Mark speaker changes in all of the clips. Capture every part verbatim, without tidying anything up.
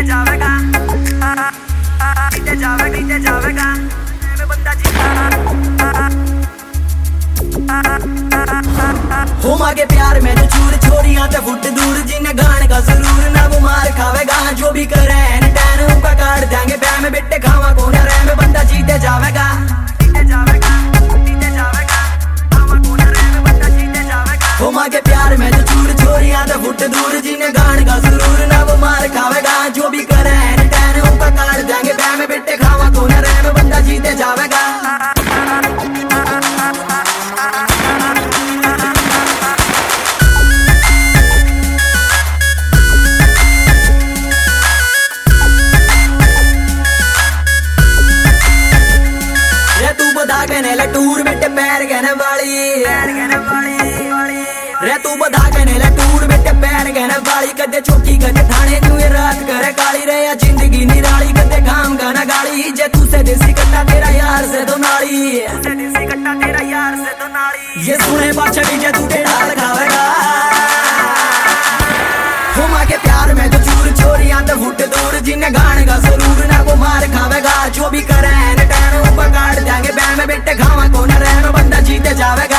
Speaker 1: जावेगा जीते जावे जीते जावेगा बंदा हो मांगे प्यार में जो चूर छोरियां ते फुट दूर जिन्हें गाने का जरूर ना वो मार खावेगा जो भी करे टैन उनका काट देंगे ब्याह में बेटे खावा कौन रह में बंदा जीते जावेगा जीते जावेगा जीते जावेगा खावा कौन रह में बंदा जीते जावेगा हो मांगे प्यार में जो चूर छोरियां ते फुट दूर जिन्हें गाने का जरूर ना वो मार खावेगा जो भी करे टैन उनका काट देंगे ब्याह में बेटे खावा कौन रह में बंदा जीते जावेगा टूर बेटे पैर गहने वाली पैर गहने वाली रे तू बधा गहने ले टूर बेटे पैर गहने वाली कदे छोटी कदे थाने तू ये रात करे काली रे या जिंदगी निराली कदे काम गाना गाली जे तू से देसी कट्टा तेरा यार से तो नाली से देसी कट्टा तेरा यार से तो नाली ये सुने बादशाह भी जे तू के ढाल खावेगा हो मां के प्यार में जो चूर छोरियां तो फुट दूर जिन्हें गाने का जरूर ना वो मार खावेगा जो भी करे न टैन ऊपर काट देंगे बैन में बेटे खावा कौन रह में बंदा जीते जावेगा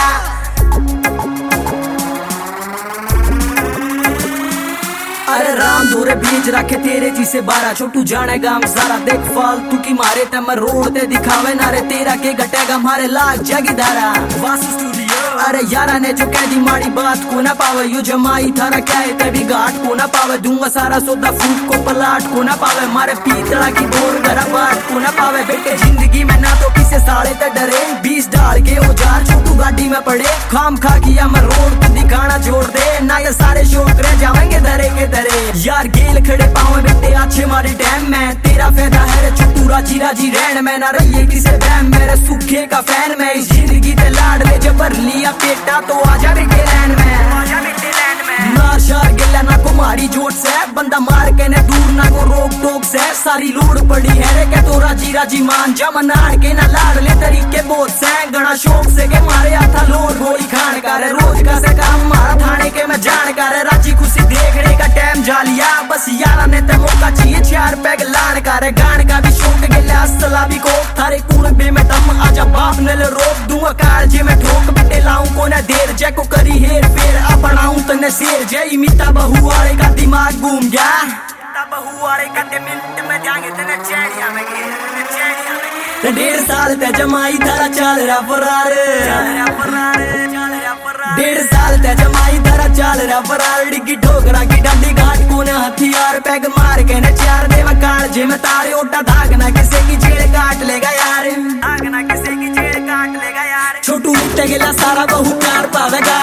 Speaker 1: अरे राम दूरे बीच रखे तेरे जी से बारह छोटू जानेगा हम सारा देख फालतू की मारे ते मैं रोड ते दिखावे नारे तेरा के घटेगा मारे लाख जगी धारा वासु स्टूडियो अरे यारा ने जो कह दी माड़ी बात को ना पावे यू जमाई थारा क्या है ते भी घाट को ना पावे दूंगा सारा सौदा फूट को पलाट को ना पावे मारे पीतला की बोर गरा बाट को ना पावे बेटे जिंदगी में ना तो किसे साले ते डरे बीस डाल के औजार छोटू गाड़ी में पड़े खाम खा किया मैं रोड पे दिखाना छोड़ दे ना ये सारे शौक रह जाएंगे दरे के दरे यार गेल खड़े पावे बेटे अच्छे मारे डैम में तेरा फायदा है रे छोटू राजी राजी रहन में ना रहिए किसे बैम मेरे सूखे का फैन में इस जिंदगी ते लाड ले जबर लिया पेटा तो आजा बेटे लैन में आजा बेटे लैन में मार शार गिला ना को मारी जोट से बंदा मार के ने दूर ना को रोक टोक से सारी लोड पड़ी है रे के तो राजी राजी मान जा मनाड़ के ना लाड ले तरीके बहुत से गणा शौक से के मारे आता लोड गोली खान का रे रोज का से काम मारा थाने के मैं जान का रे राजी खुशी देखने का टाइम जालिया बस यारा ने ते मौका चाहिए चार पैग लान का रे गान का भी शौक गिला असला भी को थारे कूड़ बे में दम आजा बाप ने ले रोक दूंगा कार जे मैं ठोक बेटे लाऊं को ना देर जे को करी हेर फेर अपनाऊं तने शेर जे इमिता बहु वाले का दिमाग घूम गया बहु वाले का मिनट में जाएंगे तने चेड़िया में गिर चेड़िया में डेढ़ साल ते जमाई तारा चल रहा फरार चल रहा फरार चल रहा फरार डेढ़ साल ते जमाई तारा चल रहा फरार डिग्गी ठोकरा की डंडी घाट को ना हथियार पैग मार के ने चार देवा कार जे में तारे ओटा धागना किसे की जेड़ काट लेगा यार धागना किसे की जेड़ काट लेगा यार छोटू उठते गिला सारा बहु प्यार पावेगा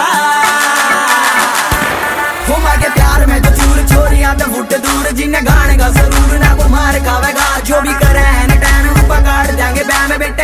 Speaker 1: हो मां के प्यार में तो चूर छोरियां तो फुट दूर जिन्हें गाने का जरूर ना वो मार खावेगा जो भी करे न टैन ऊपर काट देंगे बैम में बेटे